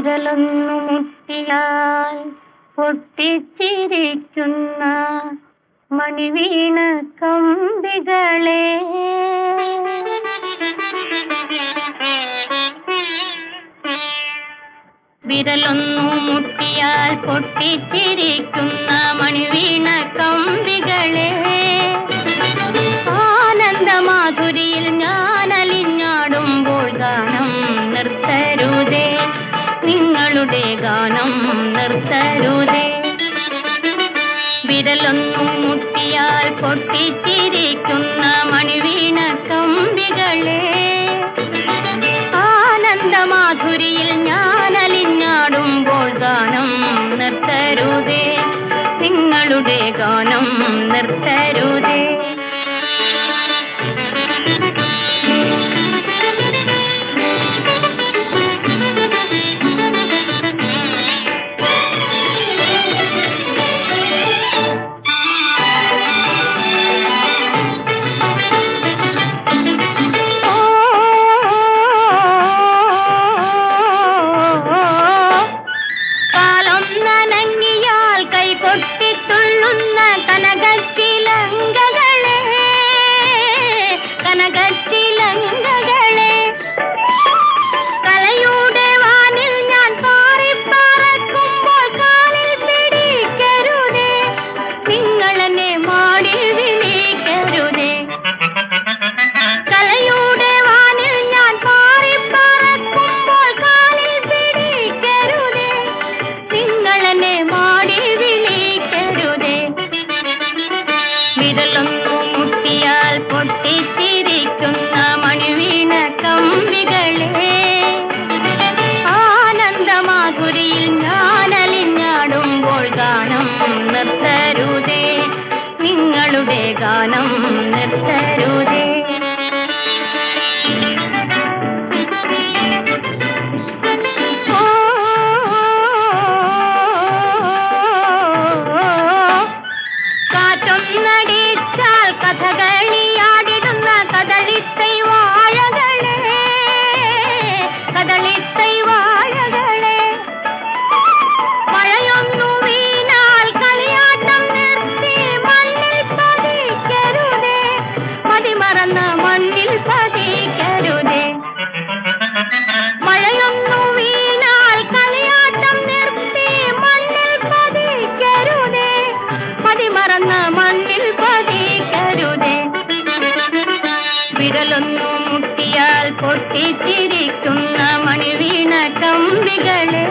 വിരലൊന്നു മുട്ടിയാൽ പൊട്ടിച്ചിരിക്കുന്ന മണിവീണ കമ്പികളെ, വിരലൊന്നു മുട്ടിയാൽ പൊട്ടിച്ചിരിക്കുന്ന മണിവീണ കമ്പികളെ, ആനന്ദമാധുരിയിൽ ഞാൻ അലിഞ്ഞാടുമ്പോൾ ഗാനം നിർത്തരുതേ, നിങ്ങളുടെ ഗാനം നിർത്തരുതേ. വിരലൊന്നു മുട്ടിയാൽ പൊട്ടിച്ചിരിക്കുന്ന മണിവീണ കമ്പികളെ, ആനന്ദമാധുരിയിൽ ഞാൻ അലിഞ്ഞാടുമ്പോൾ ഗാനം നിർത്തരുതേ, നിങ്ങളുടെ ഗാനം നിർത്തരുതേ. വിരലൊന്നു മുട്ടിയാൽ പൊട്ടിച്ചിരിക്കുന്ന മണിവീണ കമ്പികളെ, ആനന്ദമാധുരിയിൽ ഞാൻ അലിഞ്ഞാടുമ്പോൾ ഗാനം നിർത്തരുതേ, നിങ്ങളുടെ ഗാനം നിർത്തരുതേ. കാറ്റൊന്നടിച്ചാൽ കഥകളിയാടിടുന്ന കദളിത്തൈ വാഴകളെ, കദളിത്തൈ വാഴകളെ, മഴയൊന്നു വീണാൽ കളിയാട്ടം നിർത്തി മണ്ണിൽ പതിക്കരുതേ, മതിമറന്ന മണ്ണിൽ പതിക്കരുതേ. മഴയൊന്നു വീണാൽ കളിയാട്ടം നിർത്തി മണ്ണിൽ പതിക്കരുതേ, മതിമറന്ന മണ്ണിൽ പതിക്കരുതേ. വിരലൊന്നു മുട്ടിയാൽ പൊട്ടിച്ചിരിക്കുന്ന മണിവീണ കമ്പികളെ,